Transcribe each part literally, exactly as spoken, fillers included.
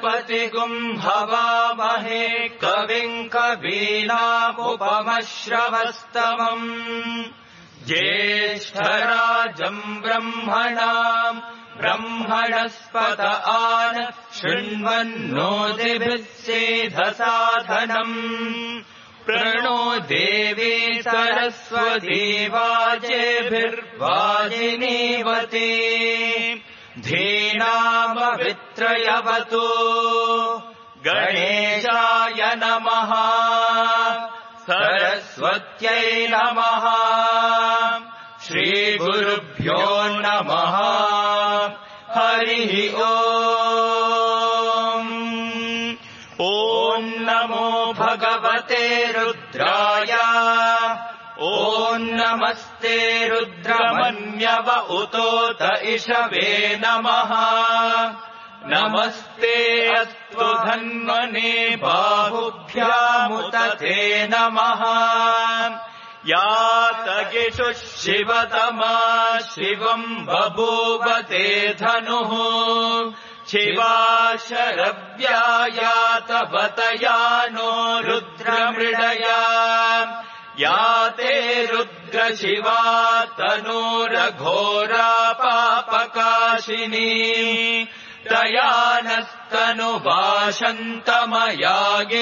गणपतिगुं हवामहे कविं कवीनामुपमश्रवस्तमम् ज्येष्ठराजम् ब्रह्मणाम् ब्रह्मणस्पत आन शृण्वन्नोतिभिः सेधसाधनम् प्रणो देवी सरस्वती वाजेभिर्वाजिनीवती धीनामवित्रयवतु गणेशाय नमः सरस्वत्यै नमः श्रीगुरुभ्यो नमः हरिः ओम् ॐ नमो भगवते रुद्राय ॐ नमस्ते रुद्रमन्यव उतोत इषवे नमः नमस्ते अस्तु धन्वने बाहुभ्यामुत ते नमः यातगिषुः शिवतमा शिवम् बभूव ते धनुः शिवा शरव्या यातवतया नो रुद्रमृडया याते रुद्रशिवा तनूरघोरा पापकाशिनी तया नस्तनुभाषन्तमया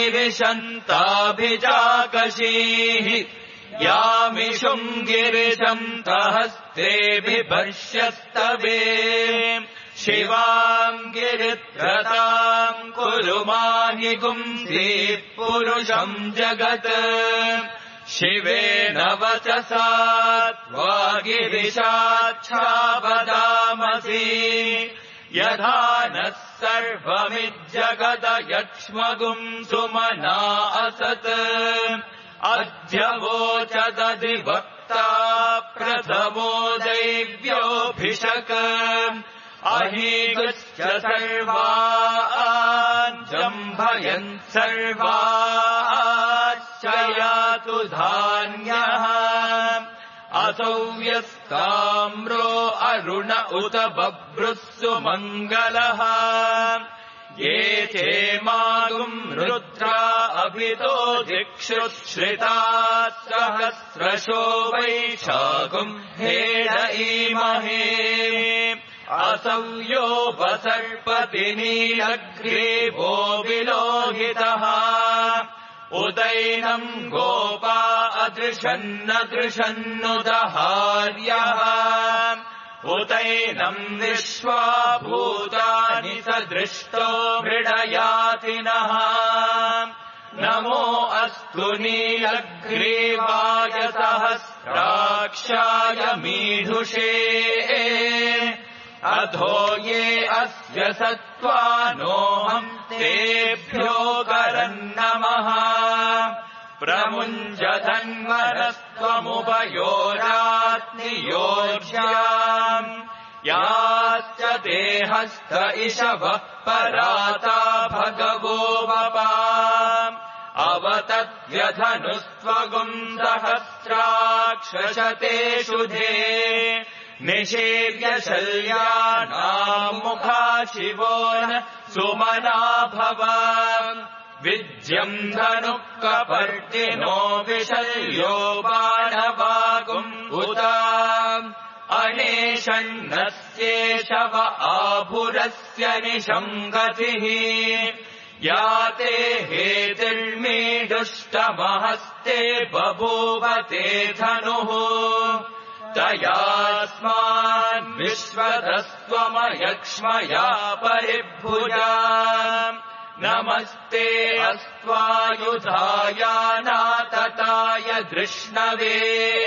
गिरिशन्ताभिजाकशीः यामिषुम् गिरिशन्तहस्ते बिभर्ष्यस्तवे शिवाम् गिरित्रताम् कुरु माहि गुंसीः पुरुषम् जगत् शिवेन वचसा त्वा गिरिशाच्छावदामसि यथा नः सर्वमिज्जगदयक्ष्मगुम् सुमना असत् अद्य वोचदधिवक्ता प्रथमो दैव्योऽभिषक अहीगुश्च सर्वान् जम्भयन् सर्वाश्च यातु धान्यः असौ यस्ताम्रो अरुण उत बभ्रुः सुमङ्गलः ये चेमागुम् रुद्रा अभितो दिक्षुश्रिताः सहस्रशो वैशाखुम् हेडईमहे असौ यो वसर्पति नीलग्रीवो विलोहितः उदैनम् गोपा अदृशन्नदृशन्नुदहार्यः उदैनम् विश्वा भूतानि सदृष्टो मृडयातिनः नमो अस्तु नीलग्रीवाय सहस्राक्षाय मीढुषे अधो ये अस्य सत्त्वानोऽहम् तेभ्यो करन्नमः प्रमुञ्जधन्वरस्त्वमुभयोरात्नियोज्याम् याश्च देहस्थ इषवः पराता भगवो वपा अवतद्व्यधनुस्त्वगुम् सहस्राक्षशतेषु धे निषेव्य शल्यानाम् मुखा शिवो न सुमना भव विद्यम् धनुः कपर्दिनो विशल्यो बाणवागुम् उता अनेषण्णस्येषव आभुरस्य निशङ्गतिः याते हेतिर्मीडुष्टमहस्ते बभूव ते धनुः तयास्मान् विश्वतस्त्वमयक्ष्मया परिभुजा नमस्ते अस्त्वायुधायानातताय धृष्णवे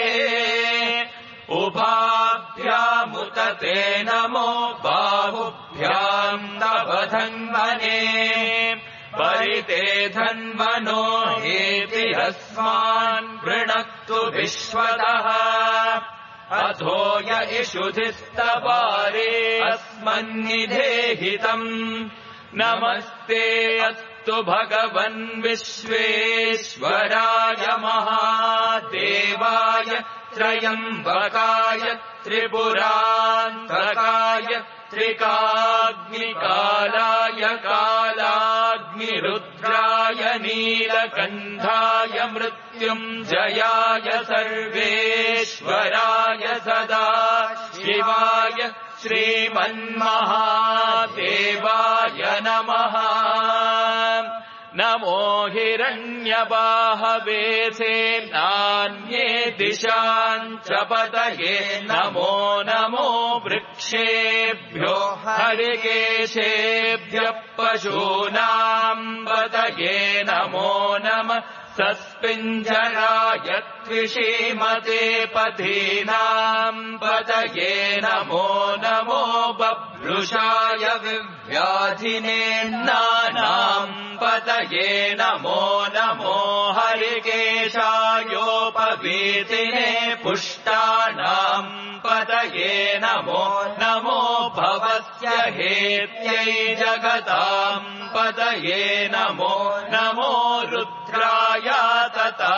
उभाभ्यामुत ते नमो बाहुभ्याम् तव धन्वने परिते धन्वनो हेतिरस्मान् वृणक्तु विश्वतः अथो य इषुधिस्तवारे अस्मन्निधेहितम् नमस्ते अस्तु भगवन् विश्वेश्वराय महादेवाय त्रयम्बकाय त्रिपुरान्तकाय त्रिकाग्निकालाय काला रुद्राय नीलकण्ठाय मृत्युञ्जयाय सर्वेश्वराय सदा शिवाय श्रीमन्महादेवाय नमः। नमो हिरण्यबाहवे सेनान्ये दिशाञ्च पतये नमो नमो वृक्षेभ्यो हरिकेशेभ्यः पशूनाम् पतये नमो नमः। सस्पिञ्जराय त्विषीमते पथीनाम् पतये नमो नमो बभ्रुषाय विव्याधिनेन्नानाम् पतये नमो नमो हरिकेशायोपवीतिने पुष्टानाम् पतये नमो नमो भवस्य हेत्यै जगताम् पतये नमो नमो रुद्राय तथा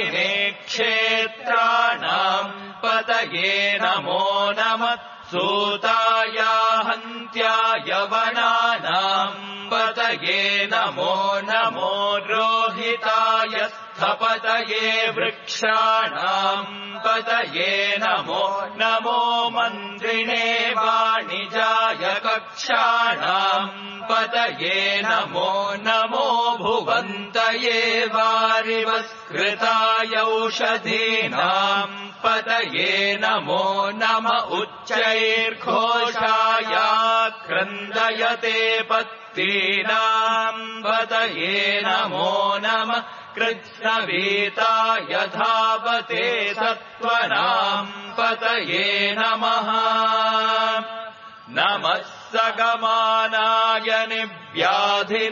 विनेक्षेत्राणाम् पतये नमो नमः। सूताय हन्त्याय वनानाम् पतये नमो नमो रोहिताय स्थपतये वृक्षाणाम् पतये नमो नमो मन्त्रिणे वाणिजाय कक्षाणाम् पतये नमो नमो भुवन्तये वारिवस्कृताय औषधीनाम् पतये नमो नम उच्चैर्घोषाय क्रन्दयते पत्तीनाम् पतये नमो नमः। कृत्स्नवीताय धावते सत्त्वनाम् पतये नमः। नमः सगमानाय निव्याधिन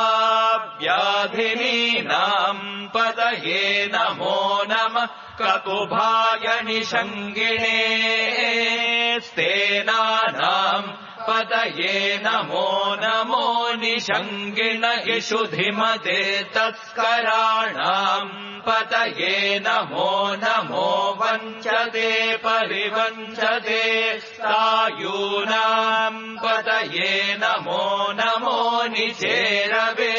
आव्याधिनीनाम् पतये नमो नमः। ककुभाय निषङ्गिणे स्तेनानाम् पतये नमो नमो निषङ्गिण इषुधिमते तस्कराणाम् पतये नमो नमो वञ्चते परिवञ्चते सायूनाम् पतये नमो नमो निचेरवे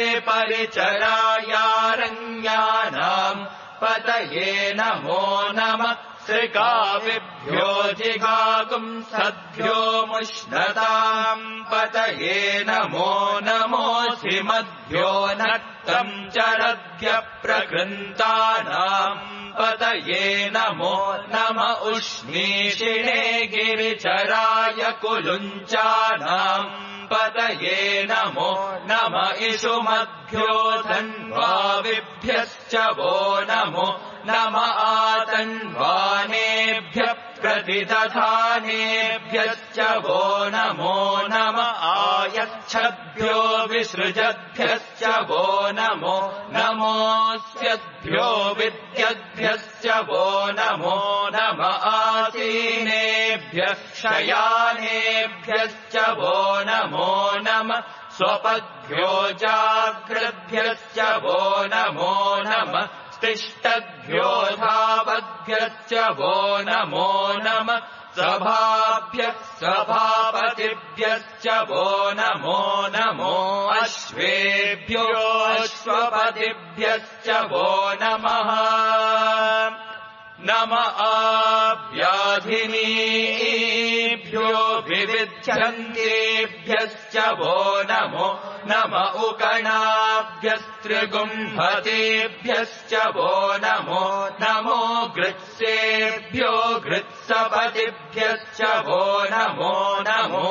परिचरायारण्यानाम् पतये नमो नमः। श्रिकाविभ्यो जिगागुंसद्भ्यो मुष्णताम् पतये नमो नमोऽसिमद्भ्यो नक्तम् चरद्भ्य प्रकृन्तानाम् पतये नमो नम उष्णीषिणे गिरिचराय कुलुञ्चानाम् पतये नमो नम इषुमद्भ्यो धन्वाविभ्यश्च वो नमो नम आतन्वानेभ्यः प्रतिदधानेभ्यश्च वो नमो नम आयच्छद्भ्यो विसृजद्भ्यश्च वो नमो नमोऽस्यद्भ्यो विद्यद्भ्यश्च वो नमो नम आसीनेभ्यः शयानेभ्यश्च वो नमो नम स्वपद्भ्यो जाग्रद्भ्यश्च वो नमो नम तिष्ठद्भ्यो धावद्भ्यश्च वो नमो नमः। सभाभ्यः सभापतिभ्यश्च वो नमो नमो अश्वेभ्यो अश्वपतिभ्यश्च वो नमः। नम आव्याधिनीभ्यो विविध्यन्तेभ्यश्च वो नमो नम उकणाभ्यस्त्रिगुम्भतेभ्यश्च वो नमो नमो गृत्सेभ्यो गृत्सपतिभ्यश्च वो नमो नमो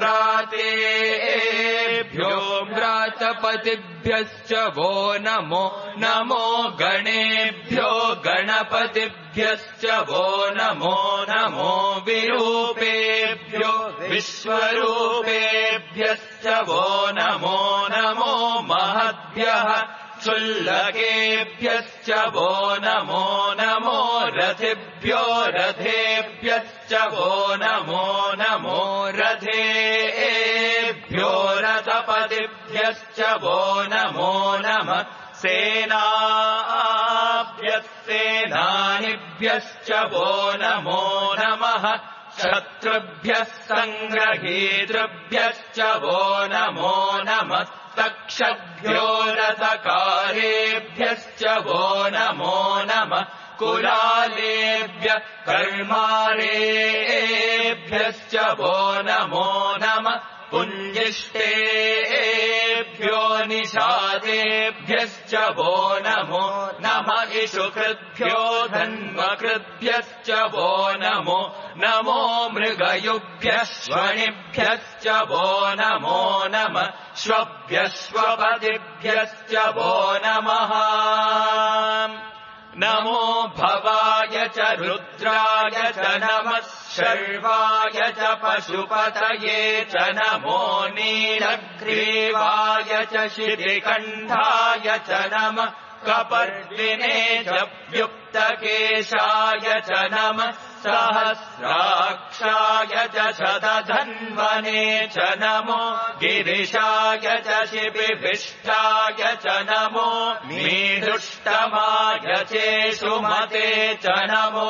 व्रातेभ्यो व्रातपतिभ्यश्च वो नमो नमो गणेभ्यो गणपतिभ्यश्च वो नमो नमो विरूपेभ्यो विश्वरूपेभ्यश्च वो नमो नमो महद्भ्यः क्षुल्लकेभ्यश्च वो नमो नमो रथिभ्यो रथेभ्यश्च वो नमो नमो रथेभ्यो रथपतिभ्यश्च वो नमो नमः। सेनाभ्यस्तेनानिभ्यश्च वो नमो नमः। शत्रुभ्यः सङ्ग्रहीतृभ्यश्च वो नमो नमः। तक्ष रक्षद्भ्यो रथकारेभ्यश्च वो नमो नमः कुलालेभ्य कर्मारेभ्यश्च वो नमो नमः पुञ्जिष्टेभ्यो निषादेभ्यश्च वो नमो नमः इषुकृद्भ्यो धन्वकृद्भ्यश्च वो नमो नमो मृगयुभ्यश्वणिभ्यश्च वो नमो नमः श्वभ्यश्वपदिभ्यश्च वो नमः नमो भवाय च रुद्राय च नमः शर्वाय च पशुपतये च नमो नीलग्रीवाय च शितिकण्ठाय च नमः कपर्दिने च व्युक्तकेशाय च नमः सहस्राक्षाय च शतधन्वने च नमो गिरिशाय च शिबिभिष्टाय च नमो मीदुष्टमाय चेषुमते च नमो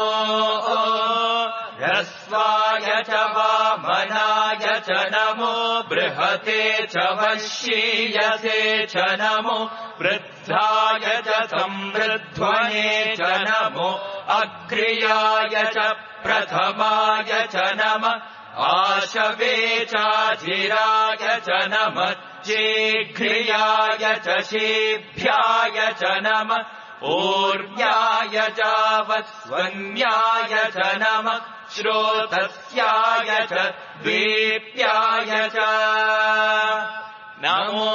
ह्रस्वाय च वामनाय च नमो बृहते च वश्यीयसे च नमो वृद्धाय च समृध्वने च नमो अग्र्याय च प्रथमाय च नमः आशवे चाजिराय च नमः चेघ्र्याय च शीभ्याय च नमः ऊर्व्याय च वस्वन्याय च नमः श्रोतस्याय च द्वीप्याय च नमो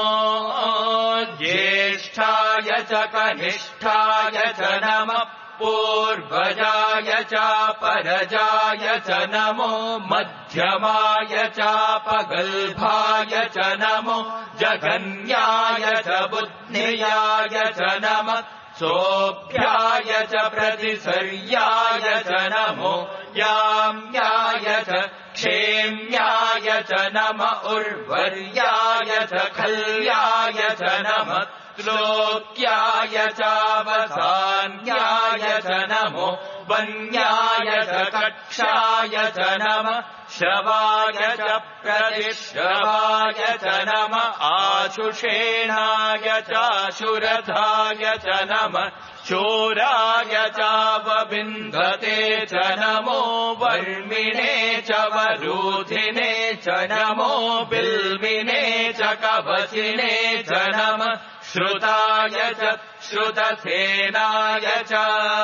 ज्येष्ठाय च कनिष्ठाय च नमः पूर्वजाय च परजाय च नमो मध्यमाय च पगल्भाय च नमो जघन्याय च बुद्ध्याय च नमः सोऽभ्याय च प्रतिसर्याय च नमो याम्याय च क्षेम्याय च नमः उर्वर्याय च खल्याय च नमः श्लोक्याय चावसान्याय च नमो वन्याय च कक्षाय च नमः श्रवाय च प्रतिश्रवाय च नमः आशुषेणाय चाशुरथाय च नमः शूराय चावबिन्धते च नमो वर्मिणे च वरूधिने च नमो बिल्विने च कवचिने च नमः श्रुताय च श्रुतसेनाय च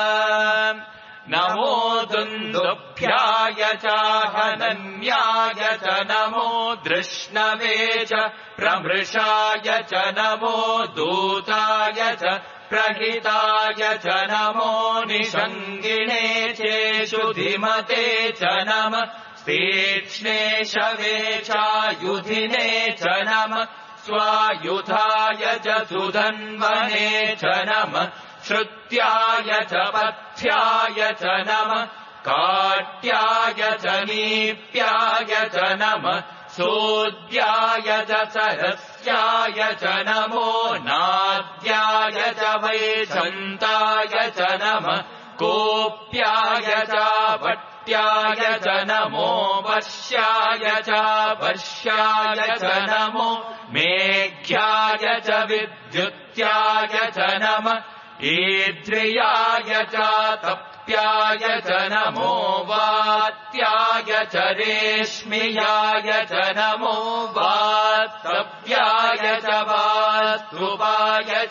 नमो दुन्दुभ्याय च हनन्याय च नमो दृष्णवे च प्रमृषाय च नमो दूताय च प्रहिताय च नमो निषङ्गिणे चेषुधिमते च नमः तीक्ष्णे शवे चायुधिने च नमः स्वायुधाय च सुधन्वने च नमः श्रुत्याय च पथ्याय च नमः काट्याय च नीप्याय च नमः सोद्याय च सरस्याय च नमो नाद्याय च वैशन्ताय च नमः कोप्याय च भट्ट्याय च नमो वश्याय च वश्याय च नमो मेघ्याय च विद्युत्याय च नमः ईद्रियाय च तप्याय च नमो वात्याय च रेश्मियाय च नमो वास्तव्याय च वास्तुपाय च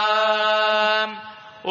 ॐ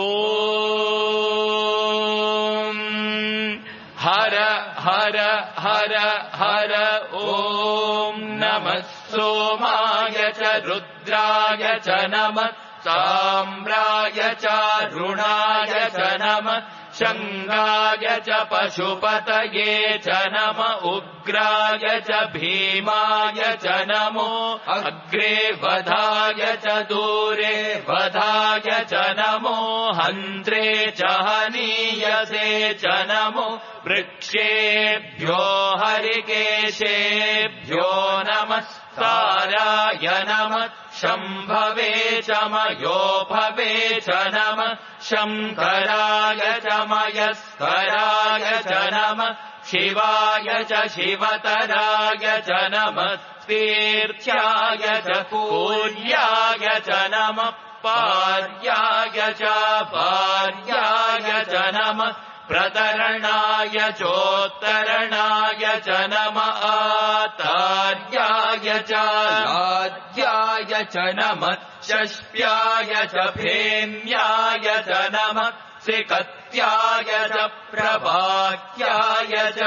हर हर हर हर ॐ नमः सोमाय च रुद्राय च नमः ताम्राय च रुणाय च नमः शङ्गाय च पशुपतये च नम उग्राय च भीमाय च नमो अग्रे वधाय च दूरे वधाय च नमो हन्त्रे च हनीयसे च नमो वृक्षेभ्यो हरिकेशेभ्यो नमस्काराय नमः शम्भवे च मयोभवे च नमः शङ्कराय च मयस्कराय च नमः शिवाय च शिवतराय च नमः तीर्थ्याय च पूज्याय च नमः पार्याय च पार्याय च नमः प्रतरणाय चोत्तरणाय च नमः आतार्याय च आद्याय च नमः षष्ट्याय च फेन्याय च नमः सिकत्याय च प्रभाक्याय च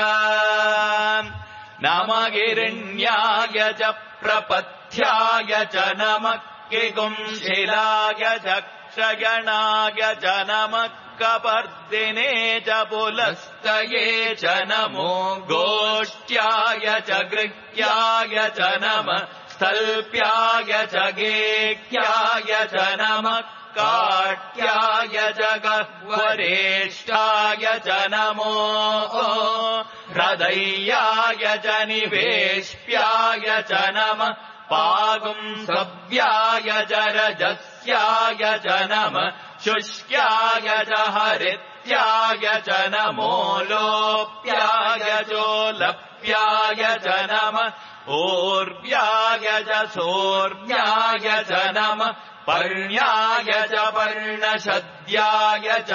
नमः गिरिण्याय च प्रपथ्याय च नमः किगुंशिलाय च क्षयणाय च नमः कपर्दिने च पुलस्तये च नमो गोष्ठ्याय च गृह्याय च नमः स्थल्प्याय च गेह्याय च नमः काट्याय च गह्वरेष्ठाय च नमो हृदयाय च निवेश्याय च नमः पागुंसव्याय च रजस्याय च नमः शुष्क्याय च हरित्याय च नमो लोप्याय चोलप्याय च नमः ऊर्व्याय च सोर्व्याय च नमः पर्ण्याय च पर्णशद्याय च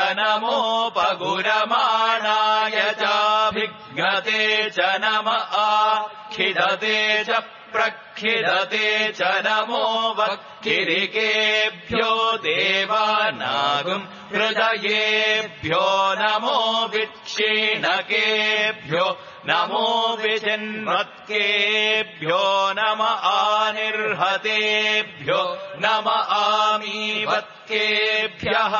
नमोपगुरमाणाय चाभिघ्नते च नमः आखिदते च प्रखिदते च नमो वक्किरिकेभ्यो देवानागुम् हृदयेभ्यो नमो विक्षीणकेभ्यो नमो विचिन्वत्केभ्यो नम आनिर्हतेभ्यो नम आमीवत्केभ्यः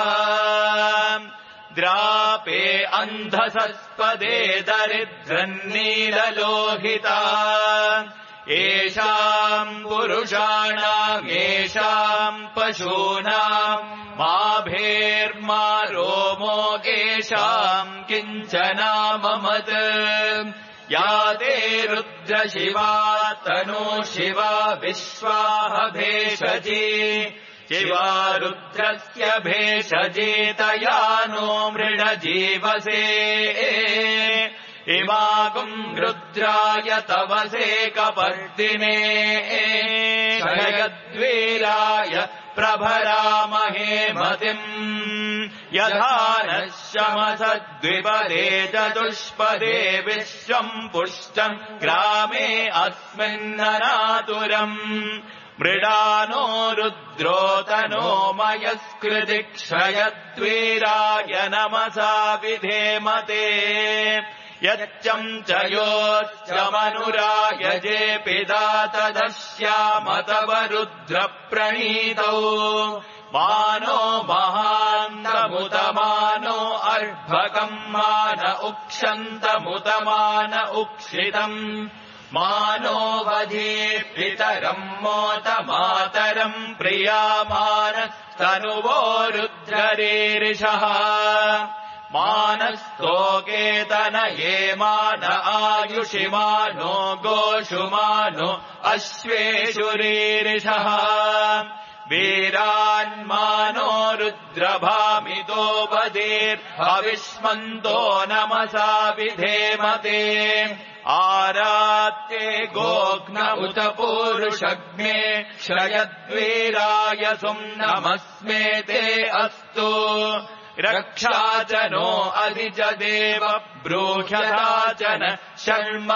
द्रापे अन्धसस्पदे दरिद्रन्नीललोहिता येषाम् पुरुषाणाम् येषाम् पशूनाम् मा भेर्मा रोमो येषाम् किञ्चनाममत् या ते रुद्रशिवा तनु शिवा विश्वाह भेषजी शिवा रुद्रस्य भेषजी तया नो मृडजीवसे इमागुम् रुद्राय तवसे कपर्दिने शयद्वीराय प्रभरामहे मतिम् यथा नः शमसद्विपदे चतुष्पदे विश्वम् पुष्टम् ग्रामे अस्मिन्ननातुरम् मृडानो रुद्रोतनो मयस्कृति क्षयद्वीराय नमसा विधेमते यच्चम् च योच्चमनुरायजे पिता तदस्यामतव रुद्रप्रणीतौ मानो महान्तमुतमानो अर्भकम् मान उक्षन्तमुतमान उक्षितम् मानो वधे पितरम् मोत मातरम् प्रियामान तनुवो रुद्ररीरिषः मानस्तोकेतन ये मान आयुषि मानो गोषु मानो अश्वेषु रीरिषः वीरान्मानो रुद्रभामितो वदेर्भविष्मन्तो नमसा विधेमते आरात्ये गोघ्न उत पूरुषग्ने क्षयद्वीराय सुम्नमस्मे ते अस्तु रक्षा च नो अधिच देव ब्रूह्यता च न शर्म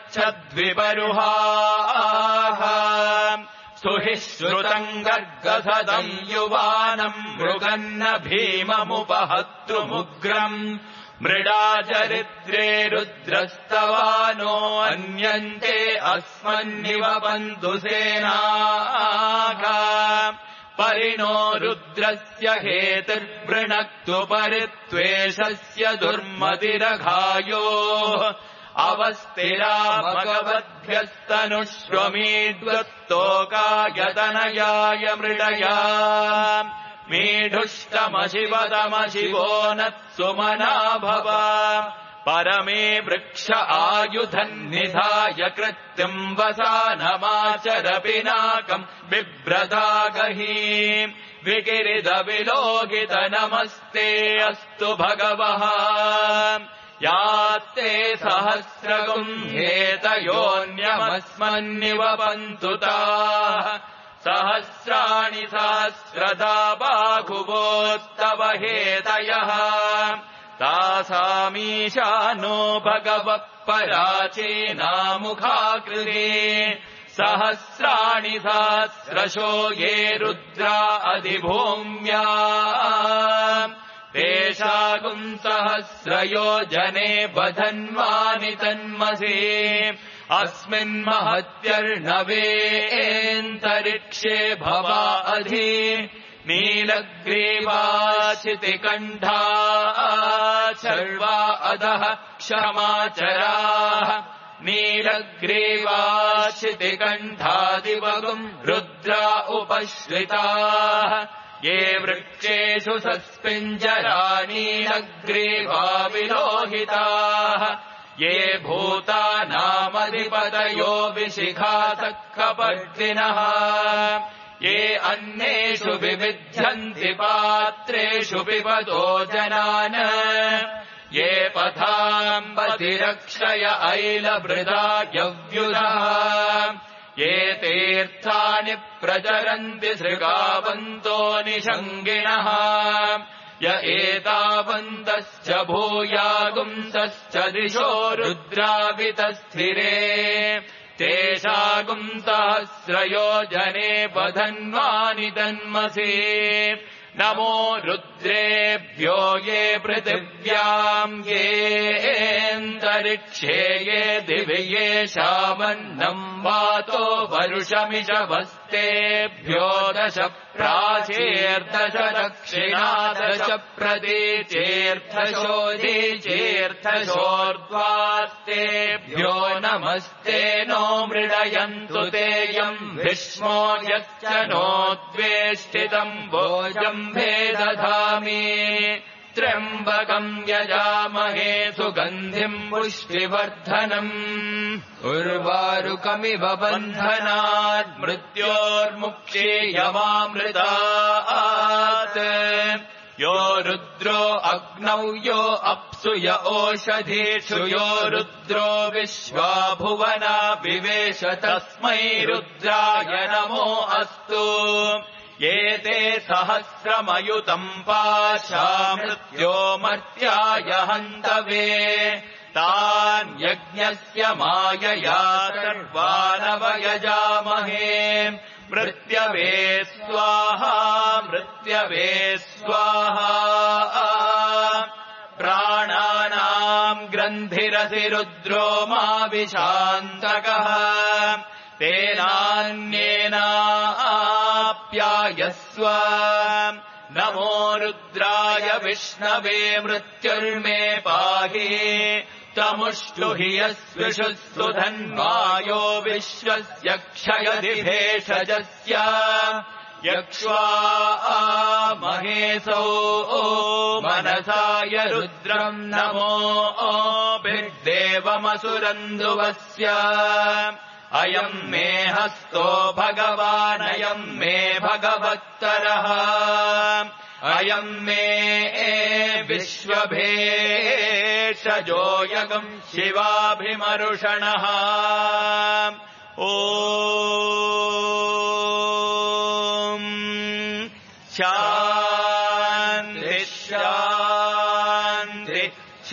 यच्छद्विपरुहाः सुहि श्रुतम् गर्गसदम् युवानम् मृगन्न भीममुपहतृमुग्रम् मृडाचरित्रे रुद्रस्तवानो अन्यन्ते अस्मन्निव बन्धु सेनाः परिणो रुद्रस्य हेतुर्वृणक्तु परित्वेषस्य दुर्मतिरघायोः अवस्थिरा भगवद्भ्यस्तनुष्वमीद्वत्तोकायतनयाय मृडया मीढुष्टमशिवतमशिवो नत्सुमना भव परमे वृक्ष आयुधन्निधाय कृत्यम् वसानमाचर पिनाकम् बिभ्रदागहि विकिरिदविलोकित नमस्ते अस्तु भगवः यात्ते सहस्रगुम् हेतयोऽन्यमस्मन्निव पन्तु ताः सहस्राणि सहस्रदा बाहुवोस्तव हेतयः तासामीशानो भगवः पराचीनामुखाकृते सहस्राणि सहस्रशो ये रुद्रा अधिभूम्या तेषागुम् सहस्रयोजने बधन्वानि तन्मसे अस्मिन्महत्यर्णवेऽन्तरिक्षे भवा अधि नीलग्रीवाशितिकण्ठा सर्वा अधः क्षमाचराः नीलग्रीवाशितिकण्ठादिवगुम् रुद्रा उपश्रिताः ये वृक्षेषु सस्पिञ्जरा नीलग्रीवा विलोहिताः ये भूतानामधिपतयो विशिखासक्कपर्दिनः ये अन्येषु विविध्यन्ति पात्रेषु पिबतो जनान् ये पथाम्बतिरक्षय ऐलभृदा यव्युरः ये तीर्थानि प्रचरन्ति सृगावन्तो निषङ्गिणः य एतावन्तश्च भूयागुंसश्च दिशो रुद्रावितस्थिरे तेषागुम् सहस्रयोजने बधन्वानि तन्मसे नमो रुद्रेभ्यो ये पृथिव्याम् येऽन्तरिक्षे ये दिवि येषामन्नम् वातो वरुषमिषवस्तेभ्यो दश प्राचेर्दश दक्षिणादश प्रतीचेऽर्थशोदीचेऽर्थशोर्ध्वास्तेभ्यो नमस्ते नो मृडयन्तु तेयम् भीष्मो यच्च नो द्वेष्टितम् भोजम्भे दधामि त्र्यम्बकम् यजामहे सुगन्धिम् पुष्टिवर्धनम् उर्वारुकमिव बन्धनात् मृत्योर्मुक्षीयमामृतात् यो रुद्रो अग्नौ यो अप्सु य ओषधीषु यो रुद्रो विश्वा भुवना विवेश तस्मै रुद्राय नमो अस्तु एते सहस्रमयुतम् पाशा मृत्यो मर्त्याय हन्तवे तान् यज्ञस्य मायया सर्वानवयजामहे मृत्यवे स्वाहा मृत्यवे स्वाहा प्राणानाम् ग्रन्थिरसि रुद्रो मा विशान्तकः तेनान्येनाप्यायस्व नमो रुद्राय विष्णवे मृत्युर्मे पाहि तमुष्टु हि यस्विषुस्सु धन्वायो विश्वस्य क्षयति भेषजस्य यक्ष्वा महेशो मनसाय रुद्रम् नमो भिर्देवमसुरन्धुवस्य अयम् मे हस्तो भगवानयम् मे भगवत्तरः अयम् मे विश्वभेषजोऽयगम् शिवाभिमरुषणः ॐ शान्ति शान्ति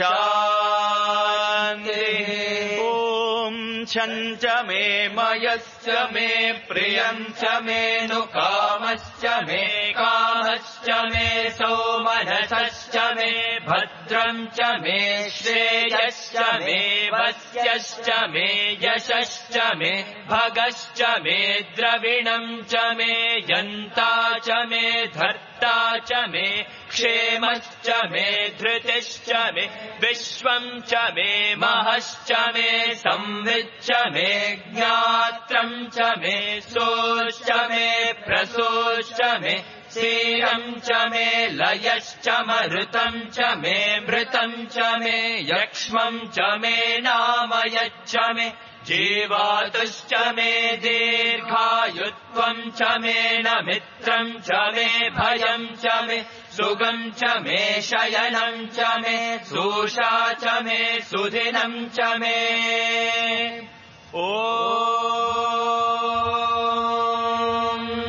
शान्तिः ॐ छञ्च मे मयश्च मे प्रियञ्च मे नु कामश्च मे कामश्च मे सौमनसश्च मे भद्रम् च मे श्रेयश्च मे वस्यश्च मे यशश्च मे भगश्च मे द्रविणम् च मे यन्ता च मे धर्ता च मे क्षेमश्च मे धृतिश्च मे विश्वम् च मे महश्च मे संविच्च मे ज्ञात्रम् च मे सोश्च मे प्रसोश्च मे क्षीरम् च मे लयश्च मरुतम् च मे मृतम् च मे यक्ष्मम् च मे नामयच्च मे जीवातुश्च मे दीर्घायुत्वम् च मे न मित्रम् च मे भयम् च मे सुगम् च मे शयनम् च मे सूषा च मे सुदिनम् च मे ॐ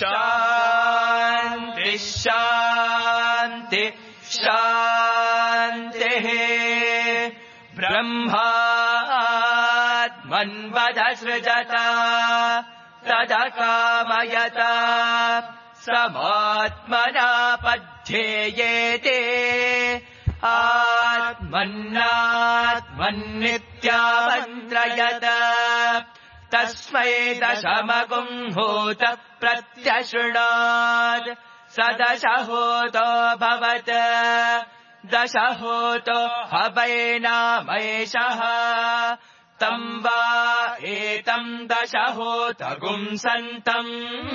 शान्ति शान्ति शान्तिः ब्रह्मात्मन्वदसृजत तदकामयत समात्मना पध्येयेते आत्मन्नात्मन्नित्यामन्त्रयत तस्मै दशमगुम्भूत प्रत्यशृणात् स दशहोतो भवत् दशहोतो हवैनामैषः तम् वा एतम् दशहोतगुम् सन्तम्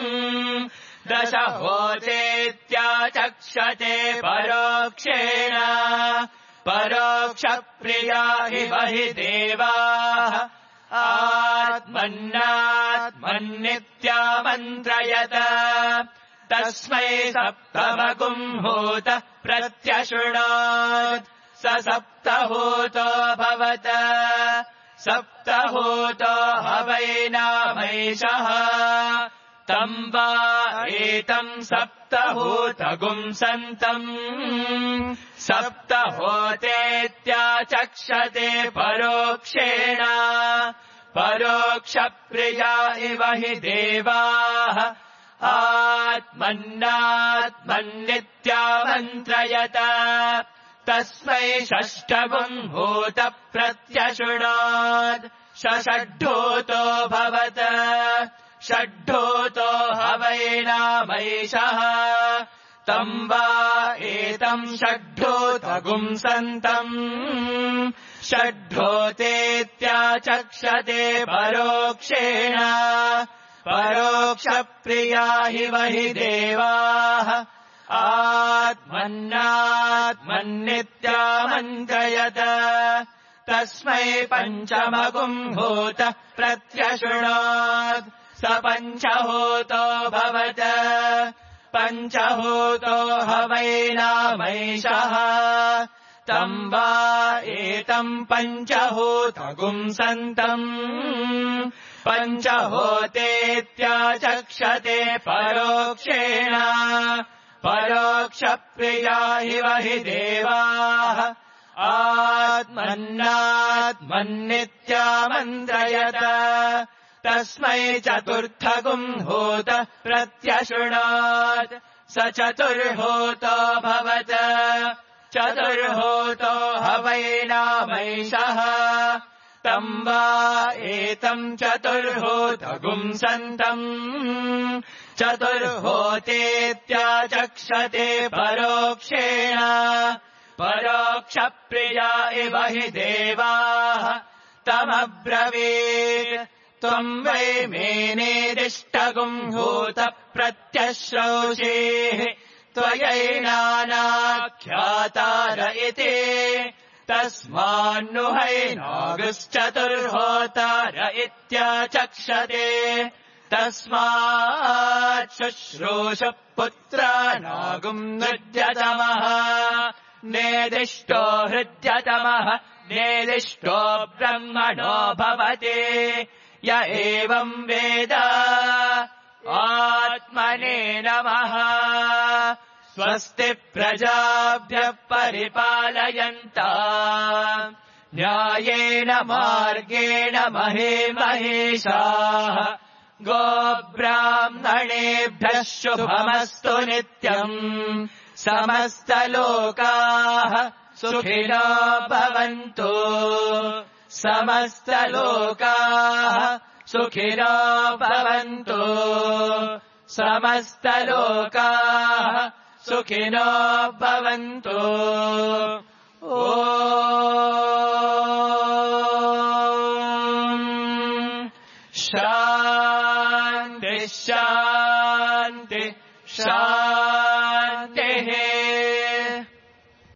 दशहोतेत्याचक्षते परोक्षेण परोक्षप्रिया हि हि देवाः आत्मन्नात्मन्नित्यामन्त्रयत तस्मै सप्तमगुम्भूत प्रत्यशृणात् स सप्तहोतो भवत् सप्तहोतो हवैनामैषः तम् वा एतम् सप्तहोतगुम् सन्तम् सप्तहोतेत्याचक्षते परोक्षेण परोक्षप्रिया इव हि देवाः आत्मन्नात्मन्नित्यामन्त्रयत तस्मै षष्ठगुम्भूत प्रत्यशृणात् षड्ढोतो भवत् षड्ढोतो हवैनामैषः तम् वा एतम् षड्ढोतगुम् सन्तम् षड्ढोतेत्याचक्षते परोक्षेण परोक्षप्रिया हि हि देवाः आत्मन्नात्मन्नित्यामन्त्रयत तस्मै पञ्चमगुम्भूत प्रत्यशृणात् स पञ्चहोतो भवत् पञ्चहोतो हवैनामैषः तम् वा एतम् पञ्चहोतगुम् सन्तम् पञ्चहोतेत्याचक्षते परोक्षेण परोक्षप्रिया हि देवाः आत्मन्नात्मन्नित्यामन्त्रयत तस्मै चतुर्थगुम्भूत प्रत्यशृणात् स चतुर्होतो भवत् चतुर्होतो हवैनामैषः तम् वा एतम् चतुर्होतगुम् सन्तम् चतुर्होतेत्याचक्षते परोक्षेण परोक्षप्रिया इव हि देवाः तमब्रवीत् त्वम् वै मेनेदिष्टगुम्भूत प्रत्यश्रौषेः त्वयैनानाख्यातार इति तस्मान्नु हैनागश्चतुर्होतार इत्याचक्षते तस्मात् शुश्रूषः पुत्रानागुम् नृत्यतमः नेदिष्टो हृद्यतमः नेदिष्टो ब्रह्मणो भवति य एवम् वेद आत्मने नमः स्वस्ति प्रजाभ्यः परिपालयन्ता न्यायेन मार्गेण महे महेशाः गोब्राह्मणेभ्यः शुभमस्तु नित्यम् समस्तलोकाः सुखिनो भवन्तु समस्तलोकाः सुखिनो भवन्तु समस्तलोकाः सुखिनो भवन्तु ॐ शान्ति शान्ति शान्ति